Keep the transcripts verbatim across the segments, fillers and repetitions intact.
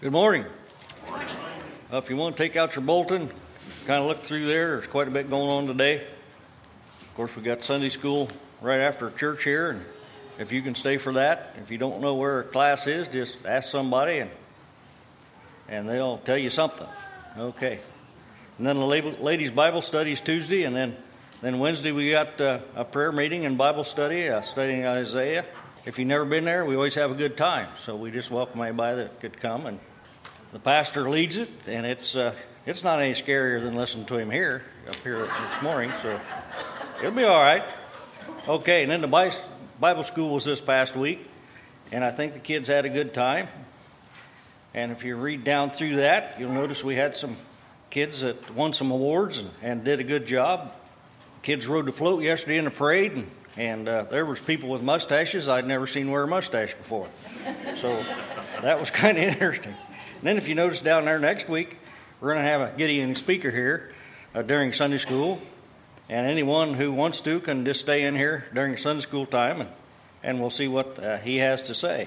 Good morning. Morning. Uh, if you want to take out your bulletin, kind of look through there. There's quite a bit going on today. Of course, we got Sunday school right after church here, and if you can stay for that, if you don't know where a class is, just ask somebody, and and they'll tell you something. Okay. And then the ladies' Bible study is Tuesday, and then then Wednesday we got uh, a prayer meeting and Bible study, uh, studying Isaiah. If you've never been there, we always have a good time, so we just welcome anybody that could come. And the pastor leads it, and it's uh, it's not any scarier than listening to him here, up here this morning, so it'll be all right. Okay, and then the Bible school was this past week, and I think the kids had a good time. And if you read down through that, you'll notice we had some kids that won some awards and, and did a good job. Kids rode the float yesterday in the parade, and, and uh, there was people with mustaches I'd never seen wear a mustache before. So that was kind of interesting. And then if you notice down there next week, we're going to have a Gideon speaker here uh, during Sunday school. And anyone who wants to can just stay in here during Sunday school time, and, and we'll see what uh, he has to say.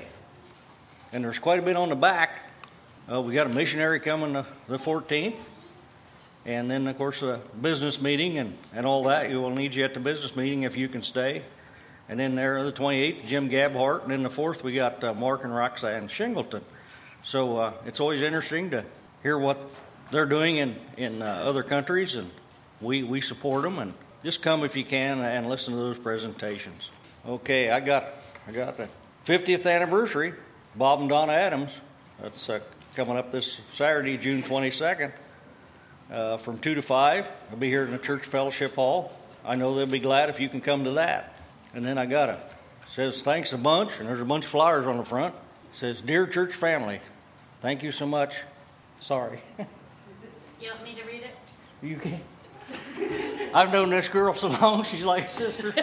And there's quite a bit on the back. Uh, we got a missionary coming the, the fourteenth. And then, of course, a business meeting and, and all that. You will need you at the business meeting if you can stay. And then there, the twenty-eighth, Jim Gabhart. And then the fourth, we got uh, Mark and Roxanne Shingleton. So uh, it's always interesting to hear what they're doing in, in uh, other countries, and we, we support them. And just come if you can and listen to those presentations. Okay, I got I got the fiftieth anniversary, Bob and Donna Adams. That's uh, coming up this Saturday, June twenty-second, uh, from two to five. I'll be here in the Church Fellowship Hall. I know they'll be glad if you can come to that. And then I got a, it says thanks a bunch, and there's a bunch of flyers on the front. It says, Dear Church Family, thank you so much. Sorry. You want me to read it? You can. I've known this girl so long, she's like a sister.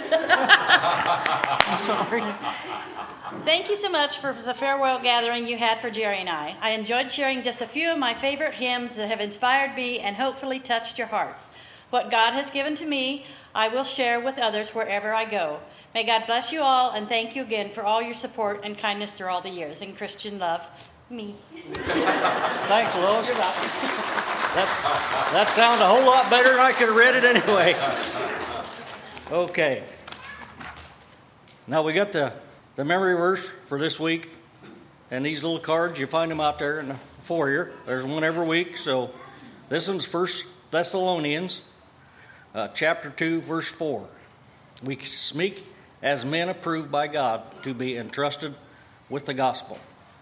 I'm sorry. Thank you so much for the farewell gathering you had for Jerry and I. I enjoyed sharing just a few of my favorite hymns that have inspired me and hopefully touched your hearts. What God has given to me, I will share with others wherever I go. May God bless you all, and thank you again for all your support and kindness through all the years. In Christian love, me. Thanks, Lois. You're welcome. That's, that sounds a whole lot better than I could have read it anyway. Okay. Now we got the, the memory verse for this week. And these little cards, you find them out there in the foyer. There's one every week. So this one's First Thessalonians, uh, chapter two, verse four. We speak as men approved by God to be entrusted with the gospel.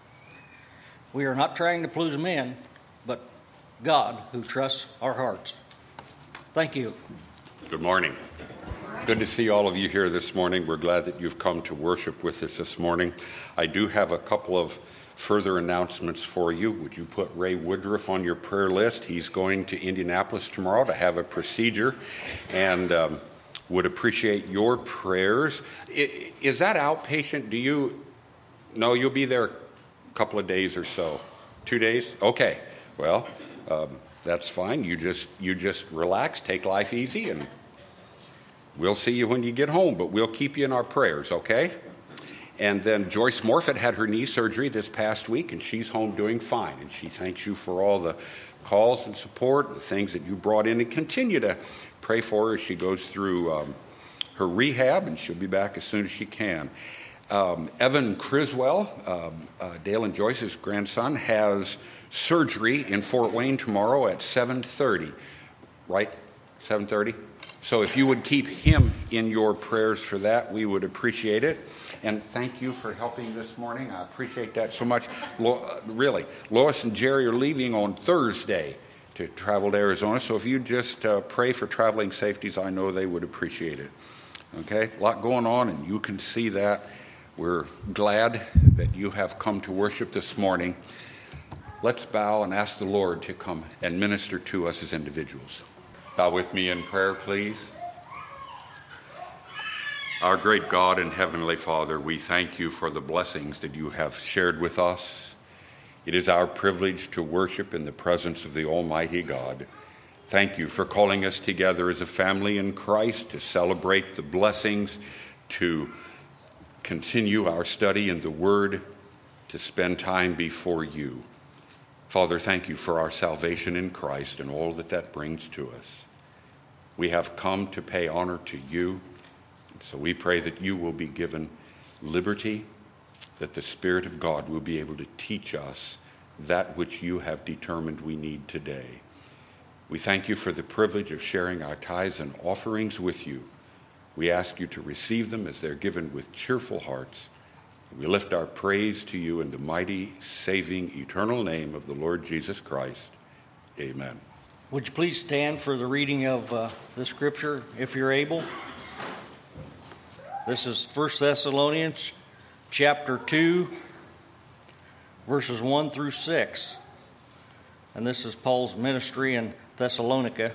We are not trying to please men, but God who trusts our hearts. Thank you. Good morning. Good to see all of you here this morning. We're glad that you've come to worship with us this morning. I do have a couple of further announcements for you. Would you put Ray Woodruff on your prayer list? He's going to Indianapolis tomorrow to have a procedure, and um, would appreciate your prayers. Is that outpatient? Do you know you'll be there a couple of days or so? Two days? Okay. Well, um, that's fine. You just you just relax, take life easy, and we'll see you when you get home, but we'll keep you in our prayers, okay? And then Joyce Morfitt had her knee surgery this past week, and she's home doing fine. And she thanks you for all the calls and support, the things that you brought in, and continue to pray for her as she goes through um, her rehab, and she'll be back as soon as she can. Um, Evan Criswell, um, uh, Dale and Joyce's grandson, has surgery in Fort Wayne tomorrow at seven thirty, right? seven thirty? So if you would keep him in your prayers for that, we would appreciate it. And thank you for helping this morning. I appreciate that so much. Lo- uh, really, Lois and Jerry are leaving on Thursday to travel to Arizona. So if you just uh, pray for traveling safeties, I know they would appreciate it. Okay? A lot going on, and you can see that. We're glad that you have come to worship this morning. Let's bow and ask the Lord to come and minister to us as individuals. Bow with me in prayer, please. Our great God and Heavenly Father, we thank you for the blessings that you have shared with us. It is our privilege to worship in the presence of the Almighty God. Thank you for calling us together as a family in Christ to celebrate the blessings, to continue our study in the Word, to spend time before you. Father, thank you for our salvation in Christ and all that that brings to us. We have come to pay honor to you, and so we pray that you will be given liberty, that the Spirit of God will be able to teach us that which you have determined we need today. We thank you for the privilege of sharing our tithes and offerings with you. We ask you to receive them as they're given with cheerful hearts. We lift our praise to you in the mighty, saving, eternal name of the Lord Jesus Christ. Amen. Would you please stand for the reading of uh, the scripture, if you're able? This is First Thessalonians chapter two, verses one through six. And this is Paul's ministry in Thessalonica.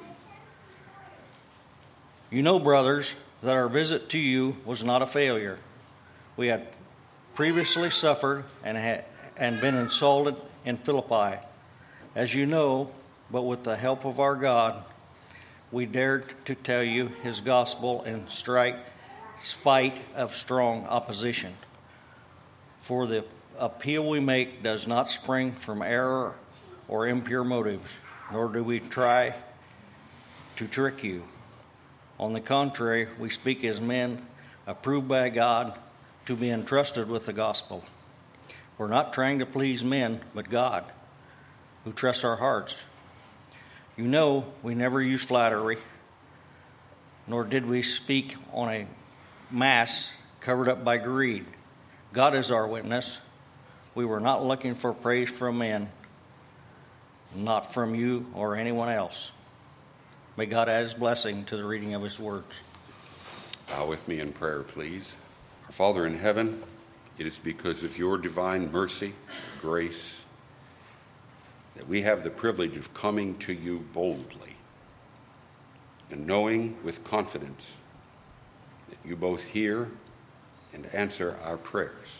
You know, brothers, that our visit to you was not a failure. We had previously suffered and had and been insulted in Philippi, as you know, but with the help of our God, we dared to tell you his gospel in strike, spite of strong opposition. For the appeal we make does not spring from error or impure motives, nor do we try to trick you. On the contrary, we speak as men approved by God to be entrusted with the gospel. We're not trying to please men, but God, who trusts our hearts. You know, we never use flattery, nor did we speak on a mass covered up by greed. God is our witness. We were not looking for praise from men, not from you or anyone else. May God add his blessing to the reading of his words. Bow with me in prayer, please. Our Father in heaven, it is because of your divine mercy, grace, that we have the privilege of coming to you boldly and knowing with confidence that you both hear and answer our prayers.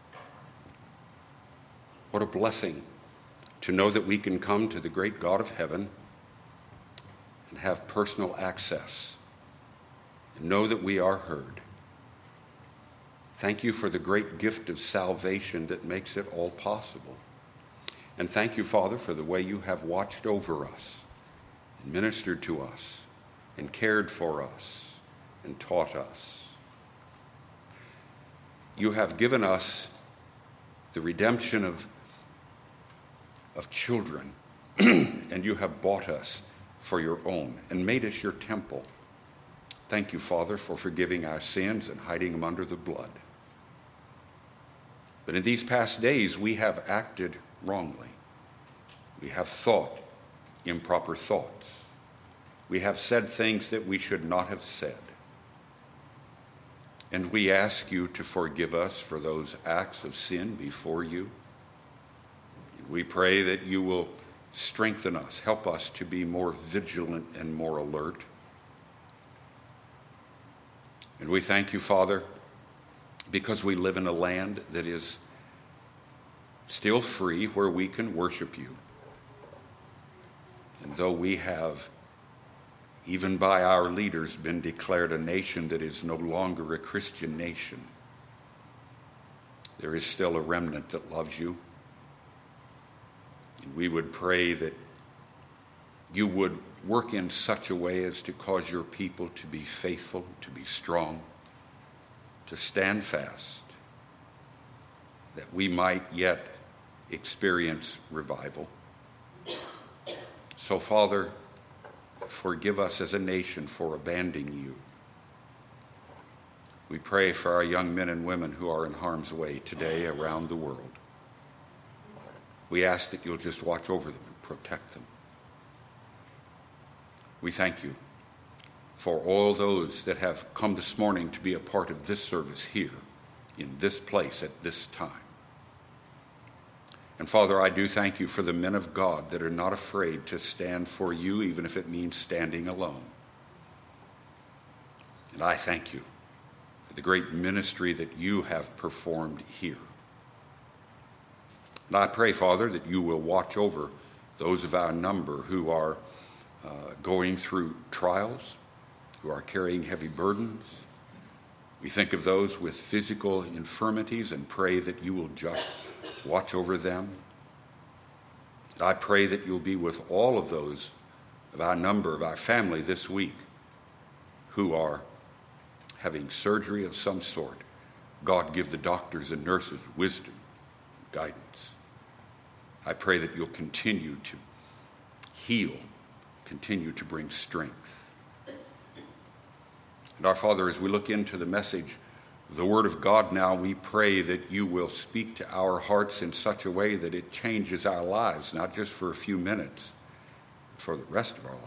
What a blessing to know that we can come to the great God of heaven and have personal access and know that we are heard. Thank you for the great gift of salvation that makes it all possible. And thank you, Father, for the way you have watched over us, and ministered to us, and cared for us, and taught us. You have given us the redemption of, of children, and you have bought us for your own and made us your temple. Thank you, Father, for forgiving our sins and hiding them under the blood. But in these past days, we have acted wrongly. We have thought improper thoughts. We have said things that we should not have said. And we ask you to forgive us for those acts of sin before you. We pray that you will strengthen us, help us to be more vigilant and more alert. And we thank you, Father, because we live in a land that is still free, where we can worship you. And though we have, even by our leaders, been declared a nation that is no longer a Christian nation, there is still a remnant that loves you. And we would pray that you would work in such a way as to cause your people to be faithful, to be strong, to stand fast, that we might yet experience revival. So, Father, forgive us as a nation for abandoning you. We pray for our young men and women who are in harm's way today around the world. We ask that you'll just watch over them and protect them. We thank you for all those that have come this morning to be a part of this service here, in this place, at this time. And Father, I do thank you for the men of God that are not afraid to stand for you, even if it means standing alone. And I thank you for the great ministry that you have performed here. And I pray, Father, that you will watch over those of our number who are uh, going through trials, who are carrying heavy burdens. We think of those with physical infirmities and pray that you will just watch over them. I pray that you'll be with all of those of our number, of our family this week, who are having surgery of some sort. God, give the doctors and nurses wisdom, guidance. I pray that you'll continue to heal, continue to bring strength. And our Father, as we look into the message, the Word of God now, we pray that you will speak to our hearts in such a way that it changes our lives, not just for a few minutes, but for the rest of our lives.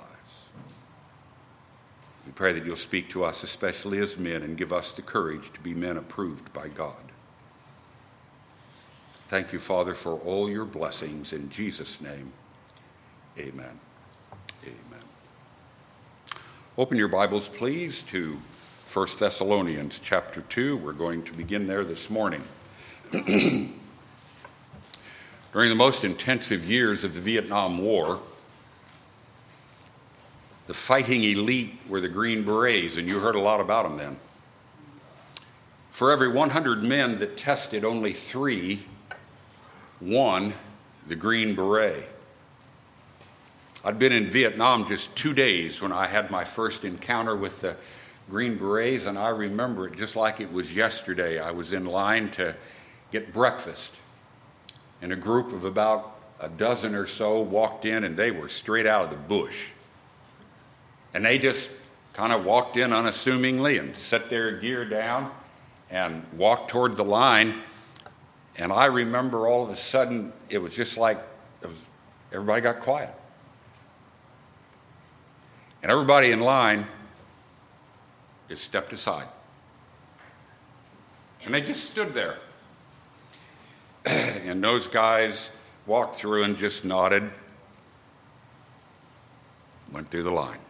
We pray that you'll speak to us, especially as men, and give us the courage to be men approved by God. Thank you, Father, for all your blessings. In Jesus' name, amen. Amen. Open your Bibles, please, to First Thessalonians chapter two. We're going to begin there this morning. During the most intensive years of the Vietnam War, the fighting elite were the Green Berets, and you heard a lot about them then. For every one hundred men that tested, only three won the Green Beret. I'd been in Vietnam just two days when I had my first encounter with the Green Berets, and I remember it just like it was yesterday. I was in line to get breakfast, and a group of about a dozen or so walked in, and they were straight out of the bush. And they just kind of walked in unassumingly and set their gear down and walked toward the line. And I remember all of a sudden, it was just like it was, everybody got quiet. And everybody in line just stepped aside. And they just stood there. And those guys walked through and just nodded, went through the line.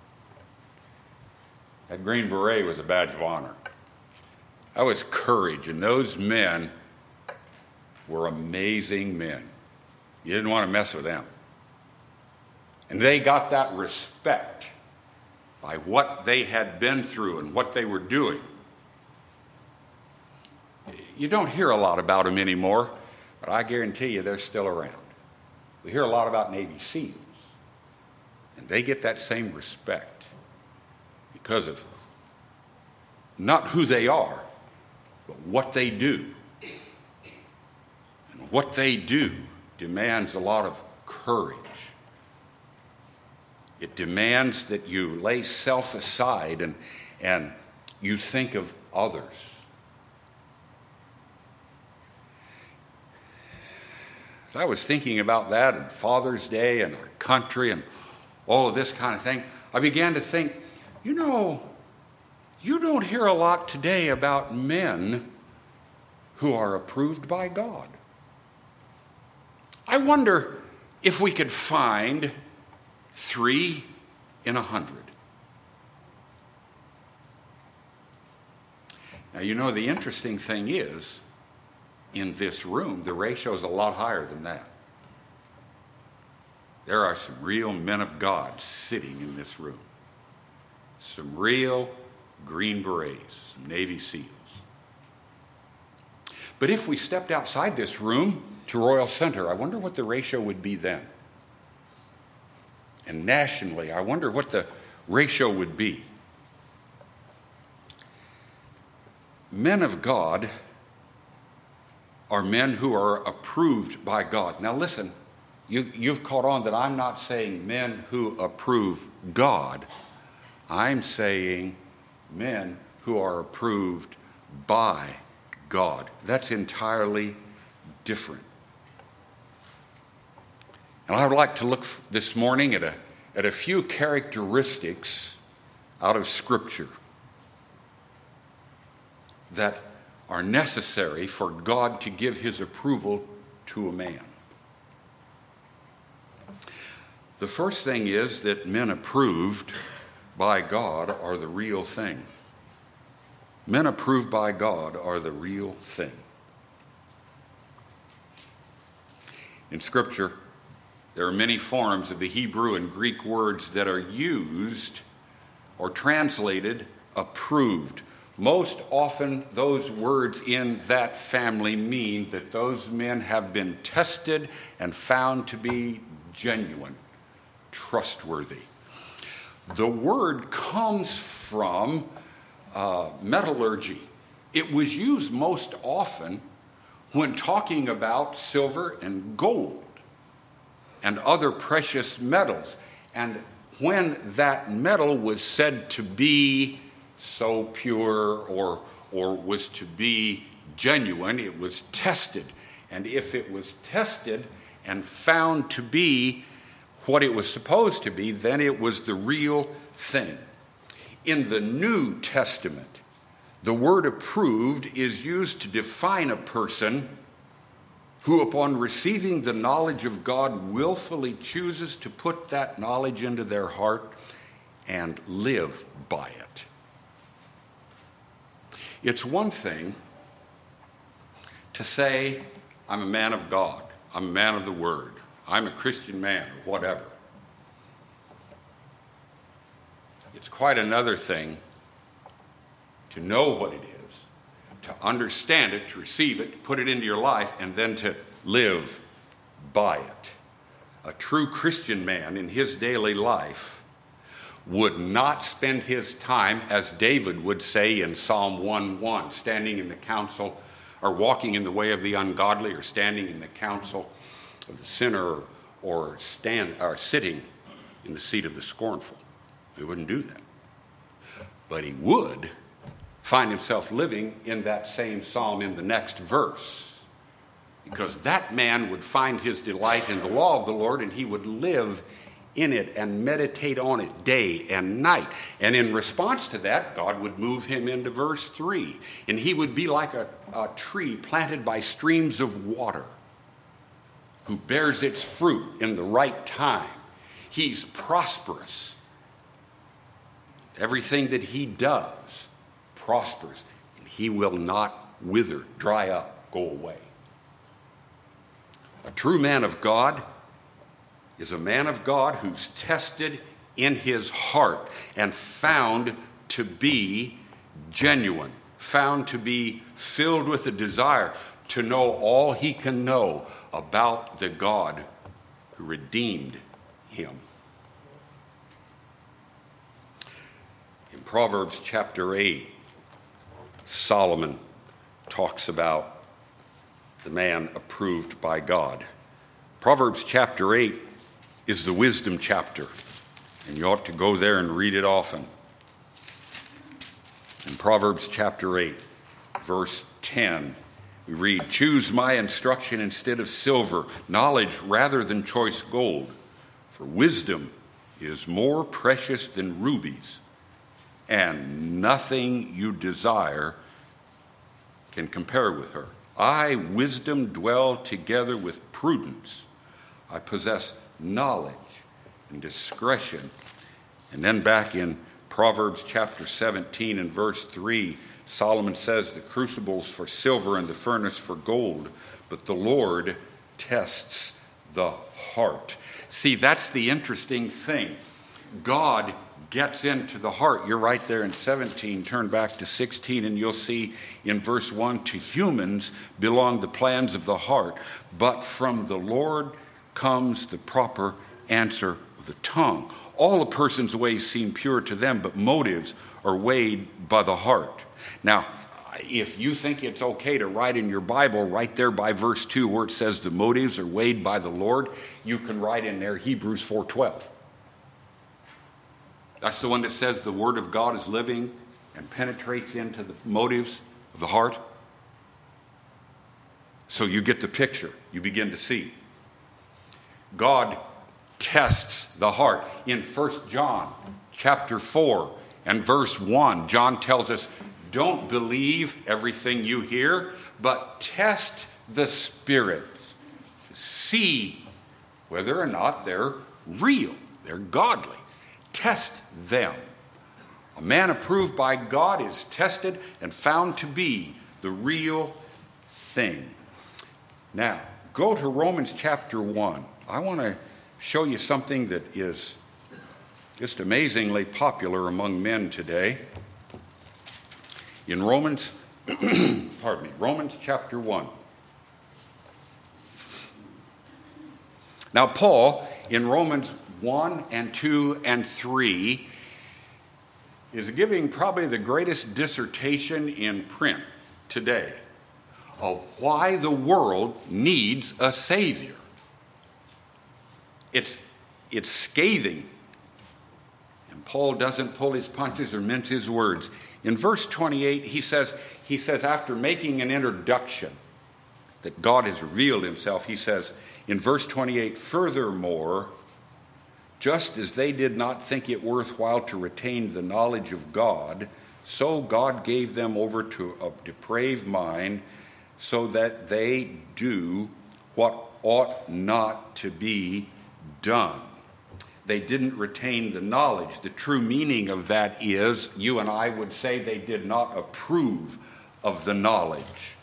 That Green Beret was a badge of honor. That was courage, and those men were amazing men. You didn't want to mess with them. And they got that respect by what they had been through and what they were doing. You don't hear a lot about them anymore, but I guarantee you they're still around. We hear a lot about Navy SEALs, and they get that same respect because of not who they are, but what they do. And what they do demands a lot of courage. It demands that you lay self aside and, and you think of others. As I was thinking about that and Father's Day and our country and all of this kind of thing, I began to think, you know, you don't hear a lot today about men who are approved by God. I wonder if we could find three in a hundred. Now, you know, the interesting thing is, in this room, the ratio is a lot higher than that. There are some real men of God sitting in this room. Some real Green Berets, some Navy SEALs. But if we stepped outside this room to Royal Center, I wonder what the ratio would be then. And nationally, I wonder what the ratio would be. Men of God are men who are approved by God. Now listen, you, you've caught on that I'm not saying men who approve God. I'm saying men who are approved by God. That's entirely different. And I would like to look this morning at a, at a few characteristics out of Scripture that are necessary for God to give his approval to a man. The first thing is that men approved by God are the real thing. Men approved by God are the real thing. In Scripture, there are many forms of the Hebrew and Greek words that are used or translated approved most often those words in that family mean that those men have been tested and found to be genuine, trustworthy. The word comes from uh, metallurgy. It was used most often when talking about silver and gold and other precious metals. And when that metal was said to be so pure or, or was to be genuine, it was tested. And if it was tested and found to be what it was supposed to be, then it was the real thing. In the New Testament, the word approved is used to define a person who, upon receiving the knowledge of God, willfully chooses to put that knowledge into their heart and live by it. It's one thing to say, I'm a man of God, I'm a man of the Word, I'm a Christian man, or whatever. It's quite another thing to know what it is, to understand it, to receive it, to put it into your life, and then to live by it. A true Christian man in his daily life would not spend his time, as David would say in Psalm one one, standing in the counsel, or walking in the way of the ungodly, or standing in the counsel of the sinner, or, or, stand, or sitting in the seat of the scornful. He wouldn't do that. But he would find himself living in that same psalm in the next verse, because that man would find his delight in the law of the Lord, and he would live in it and meditate on it day and night. And in response to that, God would move him into verse three, and he would be like a, a tree planted by streams of water, who bears its fruit in the right time. He's prosperous. Everything that he does prospers, and he will not wither, dry up, go away. A true man of God is a man of God who's tested in his heart and found to be genuine, found to be filled with a desire to know all he can know about the God who redeemed him. In Proverbs chapter eight, Solomon talks about the man approved by God. Proverbs chapter eight is the wisdom chapter, and you ought to go there and read it often. In Proverbs chapter eight, verse ten, we read, "Choose my instruction instead of silver, knowledge rather than choice gold, for wisdom is more precious than rubies, and nothing you desire can compare with her. I, wisdom, dwell together with prudence. I possess knowledge and discretion." And then back in Proverbs chapter seventeen and verse three, Solomon says, "The crucible's for silver and the furnace for gold, but the Lord tests the heart." See, that's the interesting thing. God gets into the heart. You're right there in seventeen. Turn back to sixteen and you'll see in verse one, "To humans belong the plans of the heart, but from the Lord comes the proper answer of the tongue. All a person's ways seem pure to them, but motives are weighed by the heart." Now, if you think it's okay to write in your Bible right there by verse two where it says the motives are weighed by the Lord, you can write in there Hebrews four twelve. That's the one that says the word of God is living and penetrates into the motives of the heart. So you get the picture. You begin to see. God tests the heart. In First John chapter four and verse one, John tells us, don't believe everything you hear, but test the spirits to see whether or not they're real, they're godly. Test them. A man approved by God is tested and found to be the real thing. Now, go to Romans chapter one. I want to show you something that is just amazingly popular among men today. In Romans, pardon me, Romans chapter one. Now, Paul, in Romans one and two and three, is giving probably the greatest dissertation in print today of why the world needs a Savior. It's, it's scathing. And Paul doesn't pull his punches or mince his words. In verse twenty-eight, he says, he says, after making an introduction that God has revealed himself, he says in verse twenty-eight, furthermore, just as they did not think it worthwhile to retain the knowledge of God, so God gave them over to a depraved mind, so that they do what ought not to be done. They didn't retain the knowledge. The true meaning of that is, you and I would say they did not approve of the knowledge.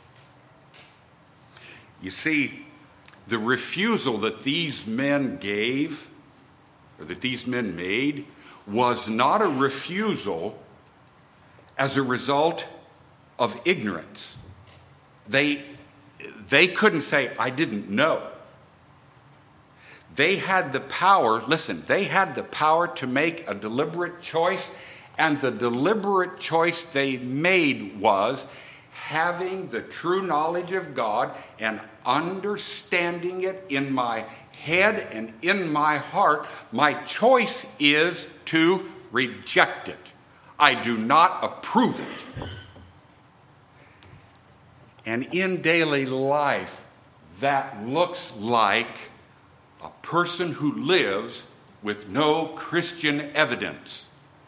You see, the refusal that these men gave, or that these men made, was not a refusal as a result of ignorance. They, they couldn't say, I didn't know. They had the power, listen, they had the power to make a deliberate choice, and the deliberate choice they made was having the true knowledge of God and understanding it in my head and in my heart. My choice is to reject it. I do not approve it. And in daily life, that looks like a person who lives with no Christian evidence.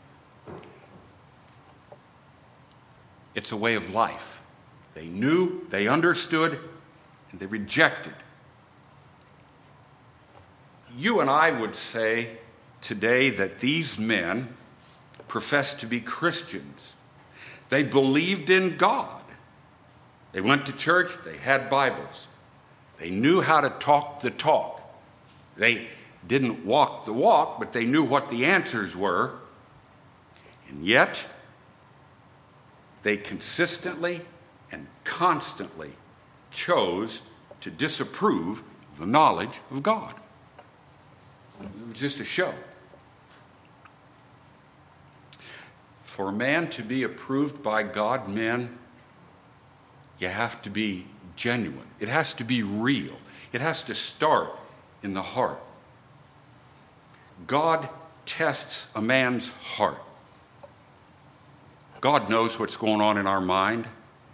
It's a way of life. They knew, they understood, and they rejected. You and I would say today that these men professed to be Christians. They believed in God. They went to church, they had Bibles. They knew how to talk the talk. They didn't walk the walk, but they knew what the answers were. And yet, they consistently and constantly chose to disapprove of the knowledge of God. It was just a show. For a man to be approved by God, men, you have to be genuine. It has to be real. It has to start in the heart. God tests a man's heart. God knows what's going on in our mind.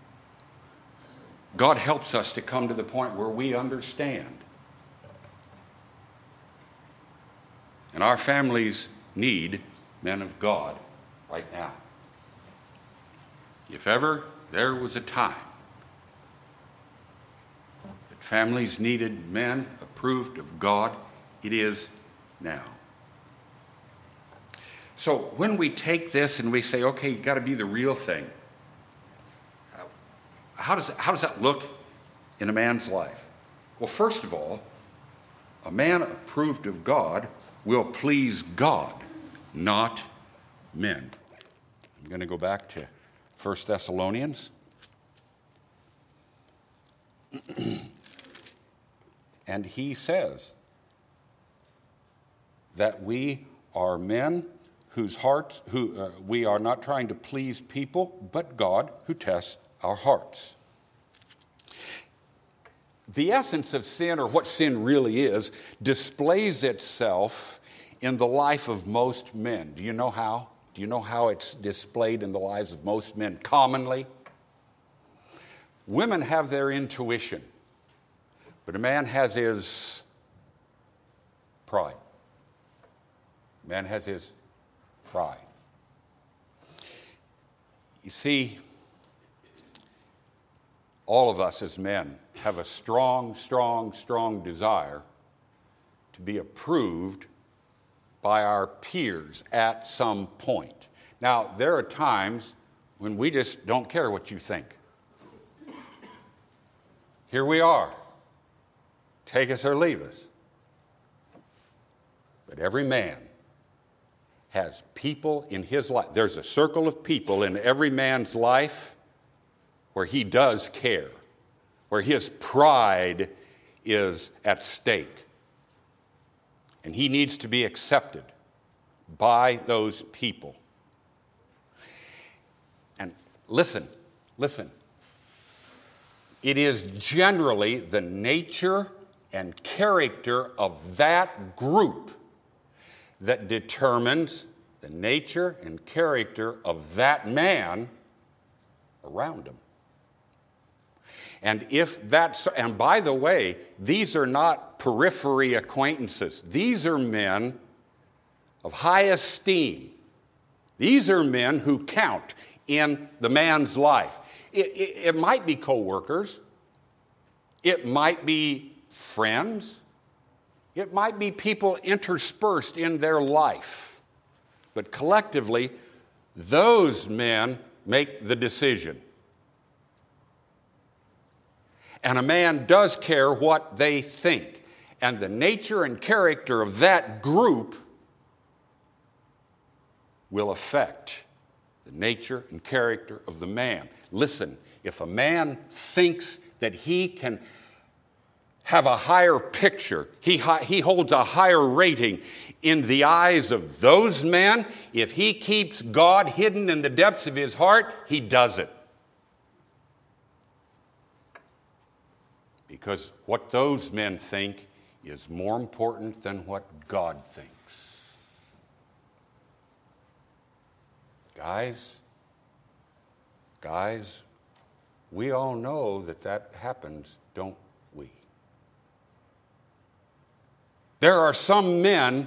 God helps us to come to the point where we understand. And our families need men of God right now. If ever there was a time that families needed men approved of God, it is now. So when we take this and we say, okay, you got to be the real thing, how does, how does that look in a man's life? Well, first of all, a man approved of God will please God, not men. I'm going to go back to First Thessalonians. And he says that we are men whose hearts, who uh, we are not trying to please people, but God who tests our hearts. The essence of sin, or what sin really is, displays itself in the life of most men. Do you know how? Do you know how it's displayed in the lives of most men commonly? Women have their intuition, but a man has his pride. A man has his pride. You see, all of us as men have a strong, strong, strong desire to be approved by our peers at some point. Now, there are times when we just don't care what you think. Here we are. Take us or leave us. But every man has people in his life. There's a circle of people in every man's life where he does care, where his pride is at stake. And he needs to be accepted by those people. And listen, listen. It is generally the nature and character of that group that determines the nature and character of that man around him. And if that's, and by the way, these are not periphery acquaintances. These are men of high esteem. These are men who count in the man's life. It, it, it might be co-workers. It might be friends. It might be people interspersed in their life. But collectively, those men make the decision. And a man does care what they think. And the nature and character of that group will affect the nature and character of the man. Listen, if a man thinks that he can have a higher picture, he, he holds a higher rating in the eyes of those men, if he keeps God hidden in the depths of his heart, he does it. Because what those men think is more important than what God thinks. Guys, guys, we all know that that happens, don't we? There are some men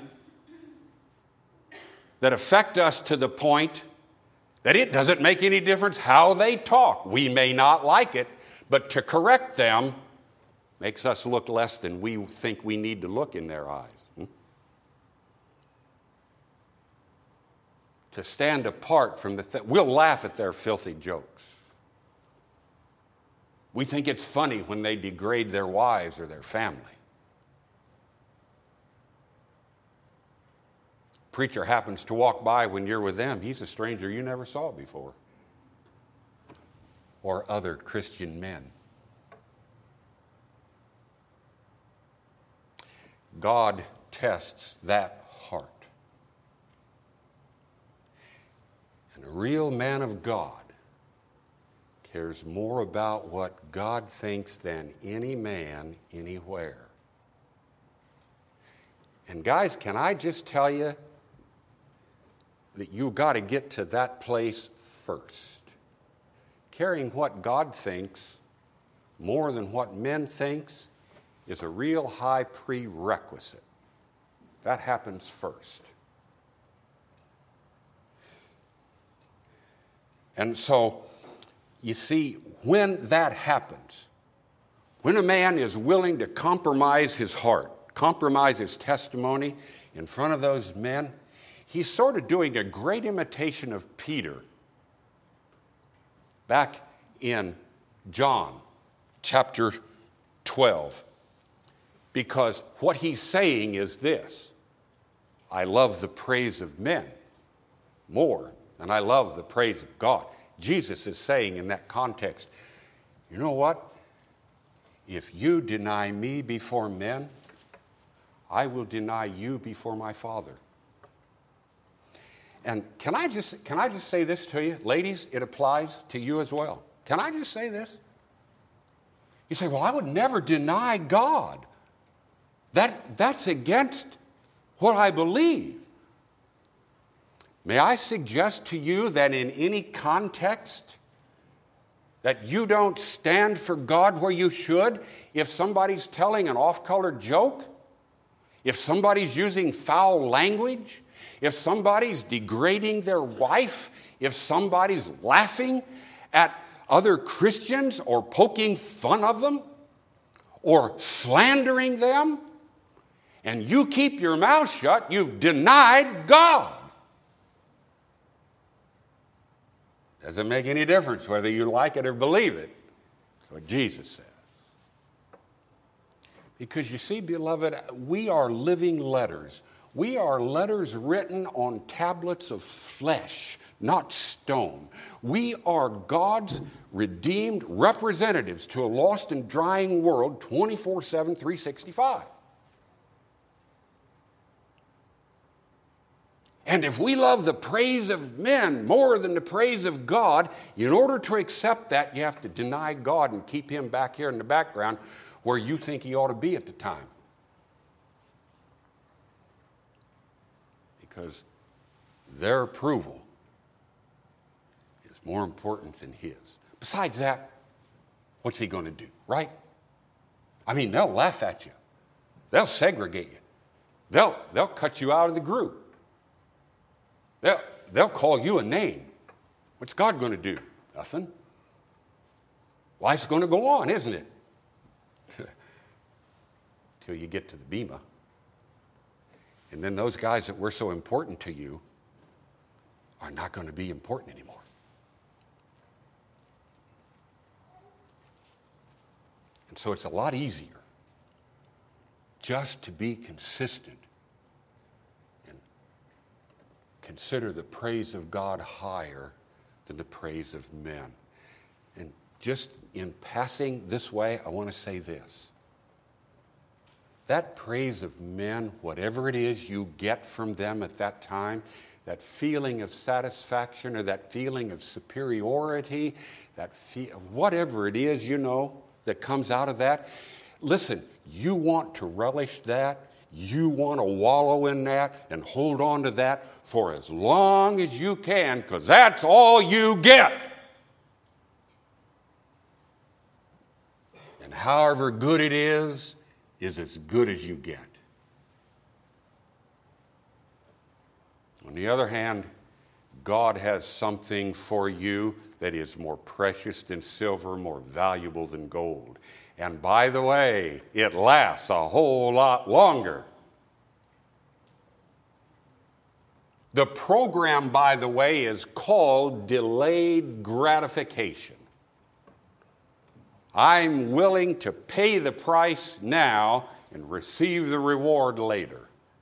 that affect us to the point that it doesn't make any difference how they talk. We may not like it, but to correct them makes us look less than we think we need to look in their eyes. Hmm? To stand apart from the th- we'll laugh at their filthy jokes. We think it's funny when they degrade their wives or their family. Preacher happens to walk by when you're with them, he's a stranger you never saw before. Or other Christian men. God tests that heart. And a real man of God cares more about what God thinks than any man anywhere. And guys, can I just tell you that you've got to get to that place first. Caring what God thinks more than what men thinks is a real high prerequisite. That happens first. And so, you see, when that happens, when a man is willing to compromise his heart, compromise his testimony in front of those men, he's sort of doing a great imitation of Peter back in John chapter twelve. Because what he's saying is this: I love the praise of men more than I love the praise of God. Jesus is saying in that context, you know what? If you deny me before men, I will deny you before my Father. And can I just can I just say this to you? Ladies, it applies to you as well. Can I just say this? You say, well, I would never deny God. That, that's against what I believe. May I suggest to you that in any context that you don't stand for God where you should? If somebody's telling an off-color joke, if somebody's using foul language, if somebody's degrading their wife, if somebody's laughing at other Christians or poking fun of them or slandering them, and you keep your mouth shut, you've denied God. Doesn't make any difference whether you like it or believe it. That's what Jesus says. Because you see, beloved, we are living letters. We are letters written on tablets of flesh, not stone. We are God's redeemed representatives to a lost and dying world twenty-four seven, three sixty-five. And if we love the praise of men more than the praise of God, in order to accept that, you have to deny God and keep him back here in the background where you think he ought to be at the time. Because their approval is more important than his. Besides that, what's he going to do, right? I mean, they'll laugh at you. They'll segregate you. They'll, they'll cut you out of the group. They'll, they'll call you a name. What's God going to do? Nothing. Life's going to go on, isn't it? Till you get to the bema. And then those guys that were so important to you are not going to be important anymore. And so it's a lot easier just to be consistent and consider the praise of God higher than the praise of men. And just in passing this way, I want to say this. That praise of men, whatever it is you get from them at that time, that feeling of satisfaction or that feeling of superiority, that fe- whatever it is, you know, that comes out of that, listen, you want to relish that, you want to wallow in that and hold on to that for as long as you can, because that's all you get. And however good it is, is as good as you get. On the other hand, God has something for you that is more precious than silver, more valuable than gold. And by the way, it lasts a whole lot longer. The program, by the way, is called delayed gratification. I'm willing to pay the price now and receive the reward later.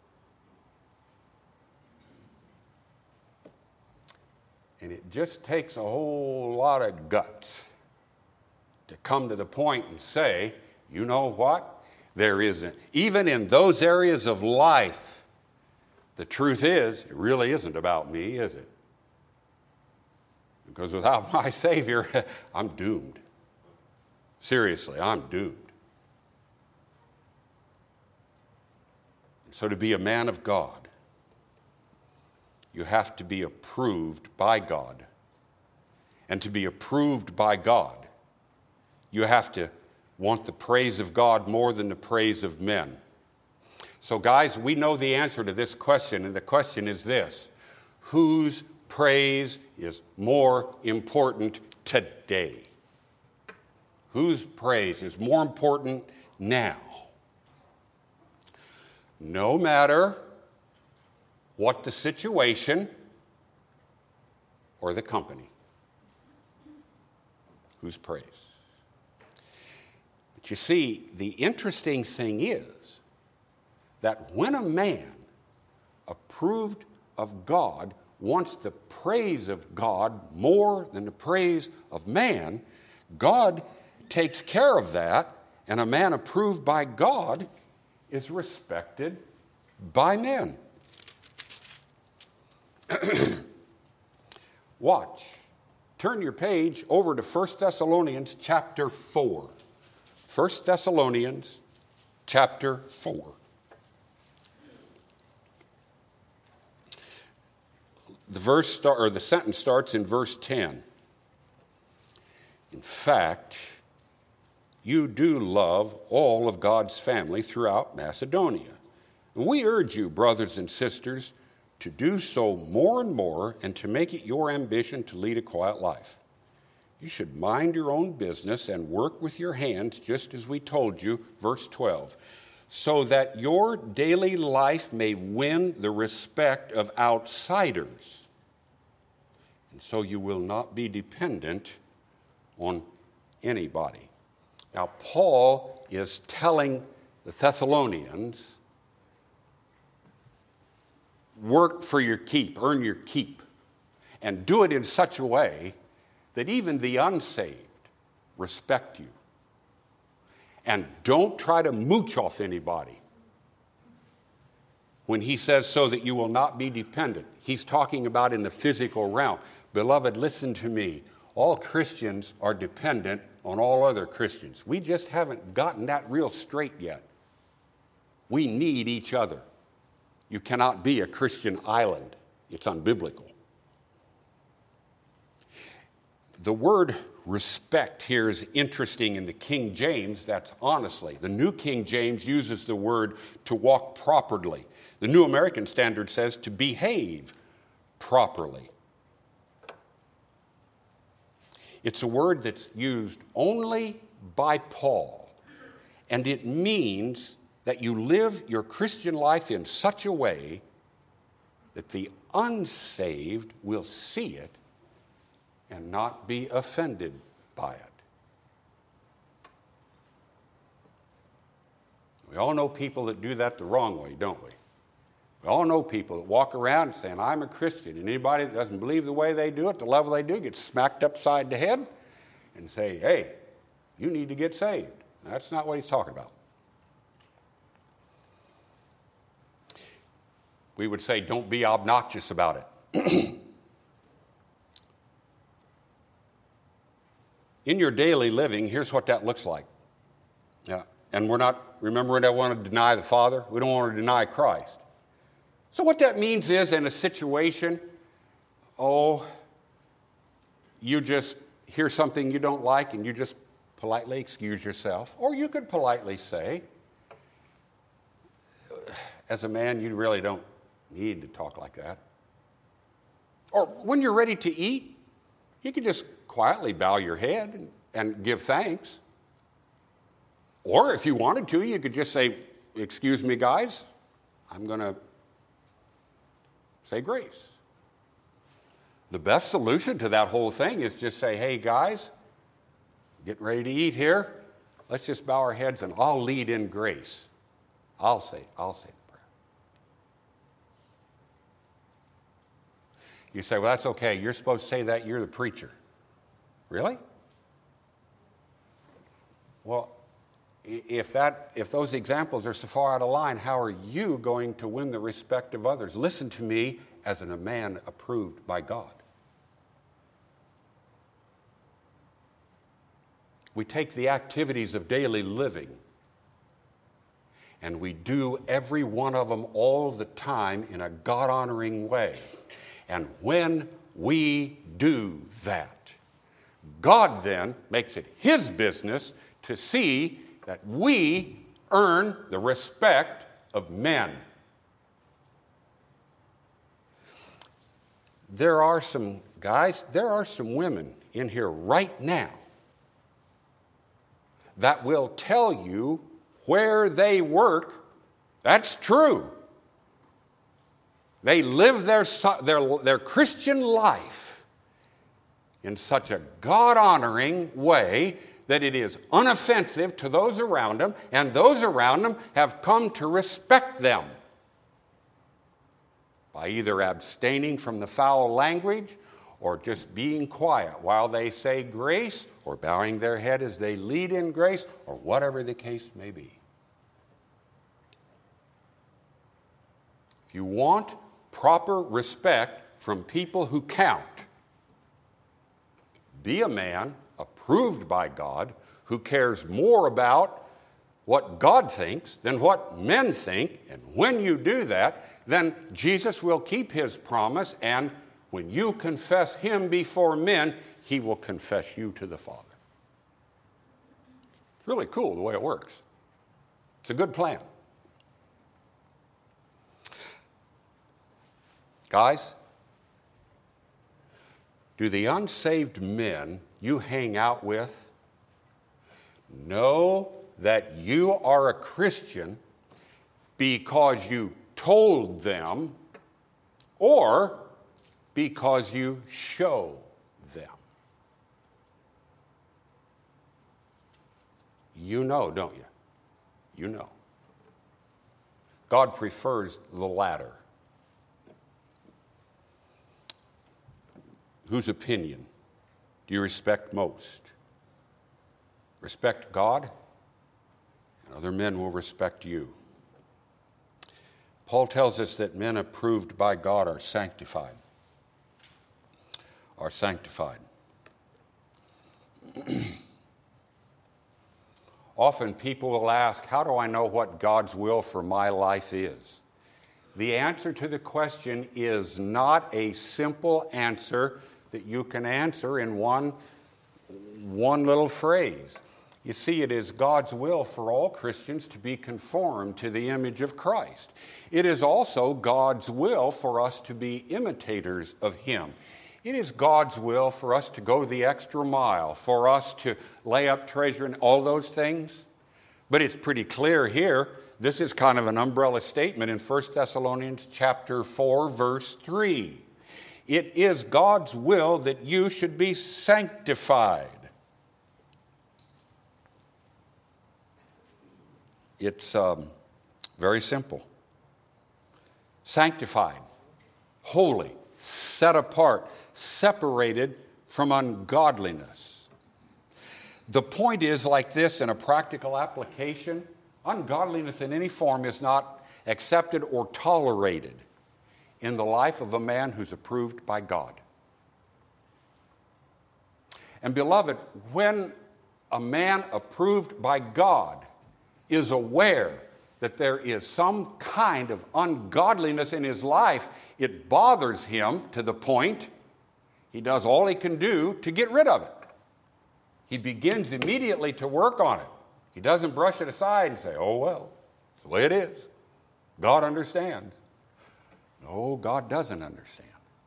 And it just takes a whole lot of guts to come to the point and say, you know what? There isn't, even in those areas of life, the truth is, it really isn't about me, is it? Because without my Savior, I'm doomed. Seriously, I'm doomed. So to be a man of God, you have to be approved by God. And to be approved by God, you have to want the praise of God more than the praise of men. So guys, we know the answer to this question, and the question is this: whose praise is more important today? Whose praise is more important now? No matter what the situation or the company. Whose praise? But you see, the interesting thing is that when a man approved of God wants the praise of God more than the praise of man, God takes care of that, and a man approved by God is respected by men. Watch. Turn your page over to First Thessalonians chapter four. First Thessalonians chapter four. The verse start, or the sentence starts in verse ten. In fact, you do love all of God's family throughout Macedonia. We urge you, brothers and sisters, to do so more and more and to make it your ambition to lead a quiet life. You should mind your own business and work with your hands, just as we told you, verse twelve, so that your daily life may win the respect of outsiders. And so you will not be dependent on anybody. Now, Paul is telling the Thessalonians work for your keep, earn your keep, and do it in such a way that even the unsaved respect you. And don't try to mooch off anybody. When he says so that you will not be dependent, he's talking about in the physical realm. Beloved, listen to me. All Christians are dependent on all other Christians. We just haven't gotten that real straight yet. We need each other. You cannot be a Christian island. It's unbiblical. The word respect here is interesting in the King James. That's honestly. The New King James uses the word to walk properly. The New American Standard says to behave properly. It's a word that's used only by Paul, and it means that you live your Christian life in such a way that the unsaved will see it and not be offended by it. We all know people that do that the wrong way, don't we? We all know people that walk around saying, I'm a Christian, and anybody that doesn't believe the way they do it, the level they do, gets smacked upside the head and say, hey, you need to get saved. That's not what he's talking about. We would say, don't be obnoxious about it. In your daily living, here's what that looks like. Yeah. And we're not, remember, we don't want to deny the Father. We don't want to deny Christ. So what that means is in a situation, oh, you just hear something you don't like and you just politely excuse yourself. Or you could politely say, as a man, you really don't need to talk like that. Or when you're ready to eat, you could just quietly bow your head and, and give thanks. Or if you wanted to, you could just say, excuse me, guys, I'm going to say grace. The best solution to that whole thing is just say, hey, guys, getting ready to eat here. Let's just bow our heads and I'll lead in grace. I'll say, I'll say the prayer. You say, well, that's okay. You're supposed to say that. You're the preacher. Really? Well, if that, if those examples are so far out of line, how are you going to win the respect of others? Listen to me as a man approved by God. We take the activities of daily living and we do every one of them all the time in a God-honoring way. And when we do that, God then makes it his business to see that we earn the respect of men. There are some guys, there are some women in here right now that will tell you where they work. That's true. They live their, their, their Christian life in such a God-honoring way that it is unoffensive to those around them, and those around them have come to respect them by either abstaining from the foul language or just being quiet while they say grace or bowing their head as they lead in grace or whatever the case may be. If you want proper respect from people who count, be a man approved by God who cares more about what God thinks than what men think. And when you do that, then Jesus will keep his promise, and when you confess him before men, he will confess you to the Father. It's really cool the way it works. It's a good plan. Guys, do the unsaved men you hang out with know that you are a Christian because you told them or because you show them? You know, don't you? You know. God prefers the latter. whose opinion do you respect most? Respect God, and other men will respect you. Paul tells us that men approved by God are sanctified. Are sanctified. Often people will ask, how do I know what God's will for my life is? The answer to the question is not a simple answer that you can answer in one, one little phrase. You see, it is God's will for all Christians to be conformed to the image of Christ. It is also God's will for us to be imitators of Him. It is God's will for us to go the extra mile, for us to lay up treasure and all those things. But it's pretty clear here. This is kind of an umbrella statement in First Thessalonians chapter four, verse three. It is God's will that you should be sanctified. It's um, very simple. Sanctified, holy, set apart, separated from ungodliness. The point is like this in a practical application: ungodliness in any form is not accepted or tolerated in the life of a man who's approved by God. And beloved, when a man approved by God is aware that there is some kind of ungodliness in his life, it bothers him to the point he does all he can do to get rid of it. He begins immediately to work on it. He doesn't brush it aside and say, oh, well, it's the way it is. God understands. No, God doesn't understand.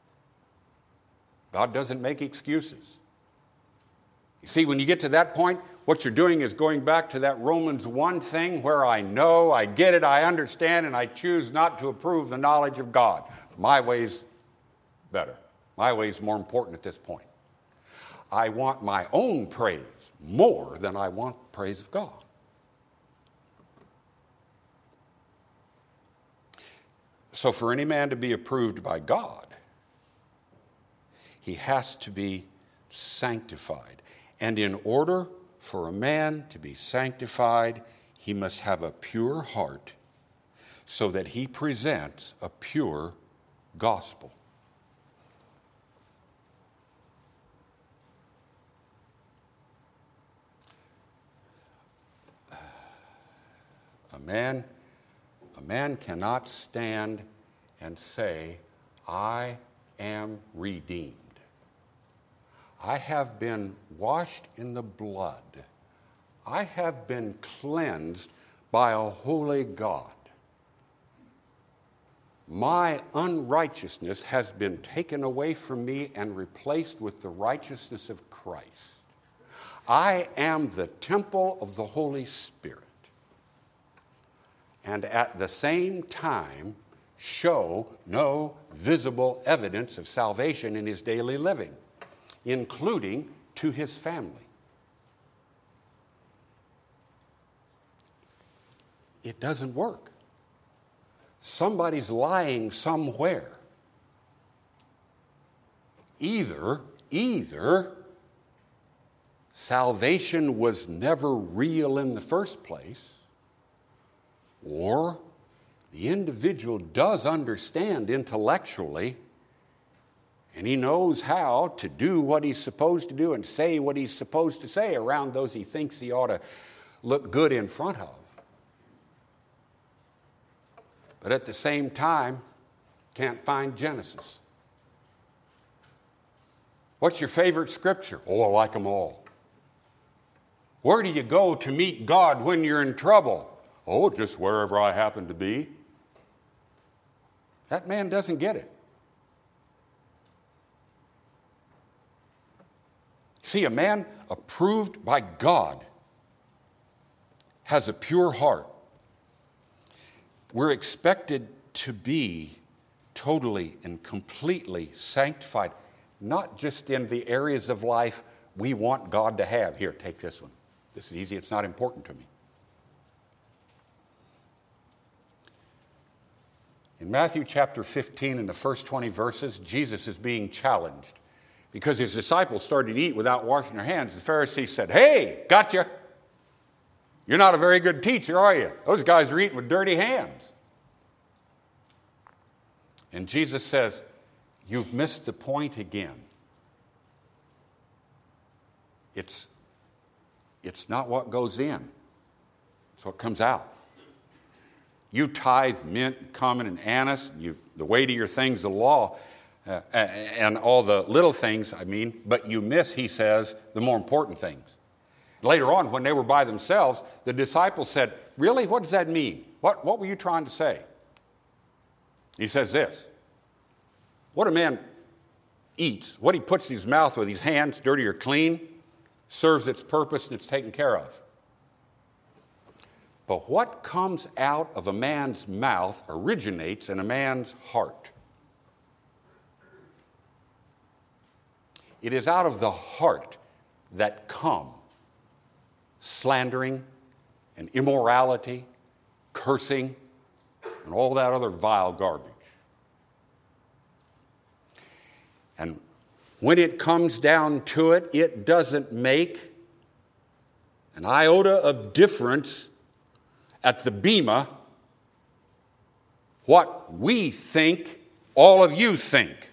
God doesn't make excuses. You see, when you get to that point, what you're doing is going back to that Romans one thing where I know, I get it, I understand, and I choose not to approve the knowledge of God. My way's better. My way's more important at this point. I want my own praise more than I want praise of God. So for any man to be approved by God, he has to be sanctified. And in order for a man to be sanctified, he must have a pure heart so that he presents a pure gospel. A man, a man cannot stand and say, I am redeemed. I have been washed in the blood. I have been cleansed by a holy God. My unrighteousness has been taken away from me and replaced with the righteousness of Christ. I am the temple of the Holy Spirit. And at the same time, show no visible evidence of salvation in his daily living, including to his family. It doesn't work. Somebody's lying somewhere. Either, either salvation was never real in the first place, or the individual does understand intellectually, and he knows how to do what he's supposed to do and say what he's supposed to say around those he thinks he ought to look good in front of. But at the same time, can't find Genesis. What's your favorite scripture? Oh, I like them all. Where do you go to meet God when you're in trouble? Oh, just wherever I happen to be. That man doesn't get it. See, a man approved by God has a pure heart. We're expected to be totally and completely sanctified, not just in the areas of life we want God to have. Here, take this one. This is easy. It's not important to me. In Matthew chapter fifteen, in the first twenty verses, Jesus is being challenged because his disciples started to eat without washing their hands. The Pharisees said, "Hey, gotcha. You're not a very good teacher, are you? Those guys are eating with dirty hands." And Jesus says, "You've missed the point again. It's, it's not what goes in. It's what comes out. You tithe mint, cumin, and anise, you, the weightier things, the law, uh, and all the little things, I mean, but you miss," he says, "the more important things." Later on, when they were by themselves, the disciples said, "Really? What does that mean? What, what were you trying to say?" He says this: "What a man eats, what he puts in his mouth with his hands, dirty or clean, serves its purpose and it's taken care of. But what comes out of a man's mouth originates in a man's heart. It is out of the heart that come slandering and immorality, cursing, and all that other vile garbage. And when it comes down to it, it doesn't make an iota of difference at the bema what we think all of you think.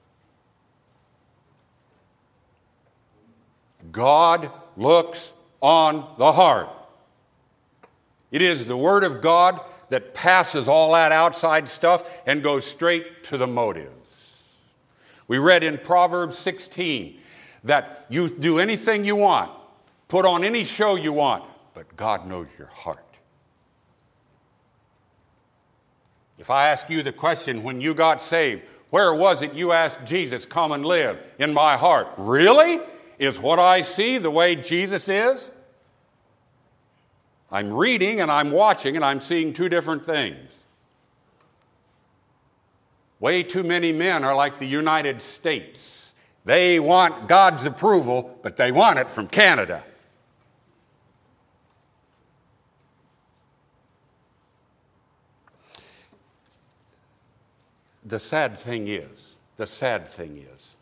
God looks on the heart. It is the Word of God that passes all that outside stuff and goes straight to the motives. We read in Proverbs sixteen that you do anything you want, put on any show you want, but God knows your heart. If I ask you the question, when you got saved, where was it you asked Jesus, "Come and live"? In my heart. Really? Is what I see the way Jesus is? I'm reading and I'm watching and I'm seeing two different things. Way too many men are like the United States. They want God's approval, but they want it from Canada. The sad thing is, the sad thing is,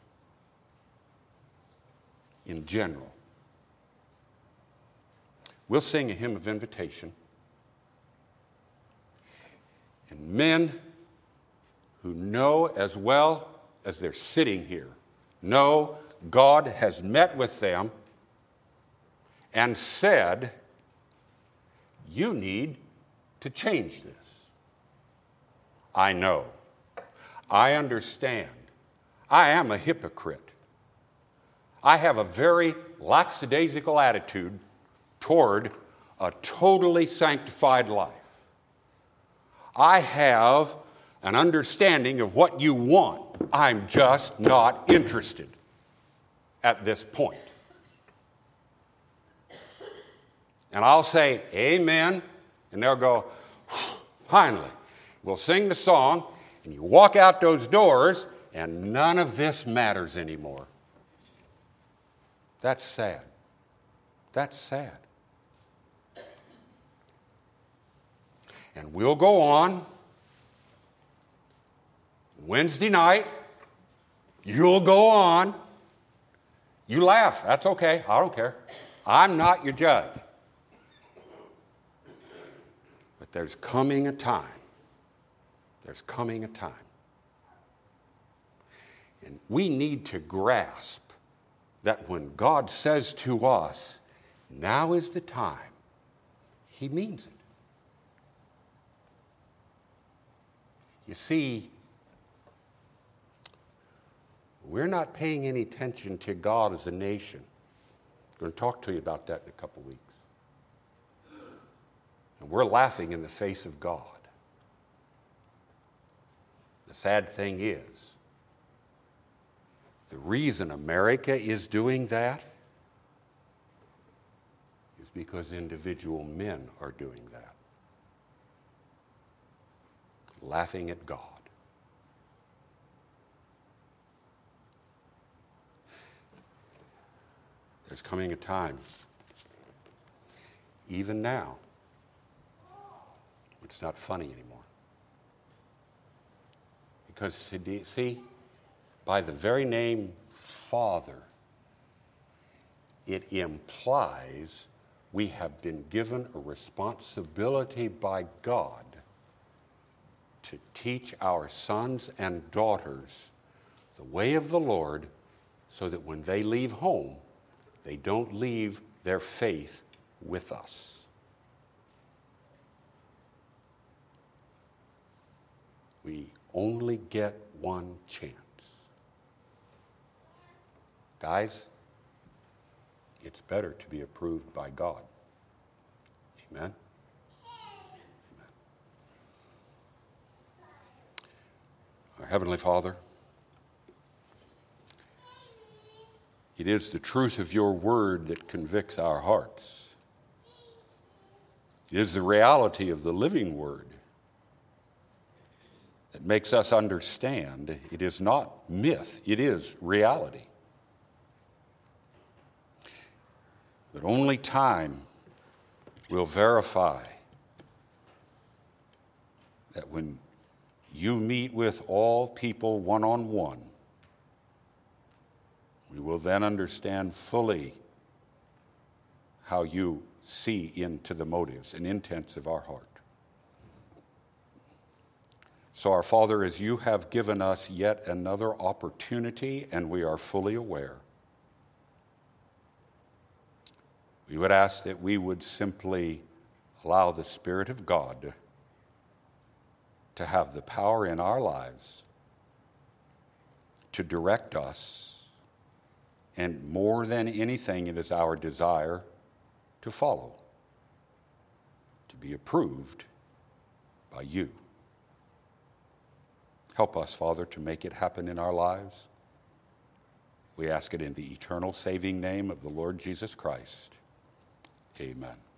in general, we'll sing a hymn of invitation, and men who know as well as they're sitting here, know God has met with them and said, "You need to change this." I know. I understand. I am a hypocrite. I have a very lackadaisical attitude toward a totally sanctified life. I have an understanding of what you want. I'm just not interested at this point. And I'll say, "Amen," and they'll go, "Finally." We'll sing the song, and you walk out those doors, and none of this matters anymore. That's sad. That's sad. And we'll go on. Wednesday night, you'll go on. You laugh. That's okay. I don't care. I'm not your judge. But there's coming a time. There's coming a time. And we need to grasp that when God says to us, "Now is the time," He means it. You see, we're not paying any attention to God as a nation. I'm going to talk to you about that in a couple weeks. And we're laughing in the face of God. The sad thing is, the reason America is doing that is because individual men are doing that. Laughing at God. There's coming a time, even now, it's not funny anymore. Because, see, by the very name Father. It implies we have been given a responsibility by God to teach our sons and daughters the way of the Lord, so that when they leave home, they don't leave their faith with us. We only get one chance. Guys, it's better to be approved by God. Amen? Amen. Our Heavenly Father, it is the truth of your word that convicts our hearts. It is the reality of the living word that makes us understand it is not myth, it is reality. But only time will verify that when you meet with all people one-on-one, we will then understand fully how you see into the motives and intents of our heart. So, our Father, as you have given us yet another opportunity, and we are fully aware, we would ask that we would simply allow the Spirit of God to have the power in our lives to direct us, and more than anything, it is our desire to follow, to be approved by you. Help us, Father, to make it happen in our lives. We ask it in the eternal saving name of the Lord Jesus Christ. Amen.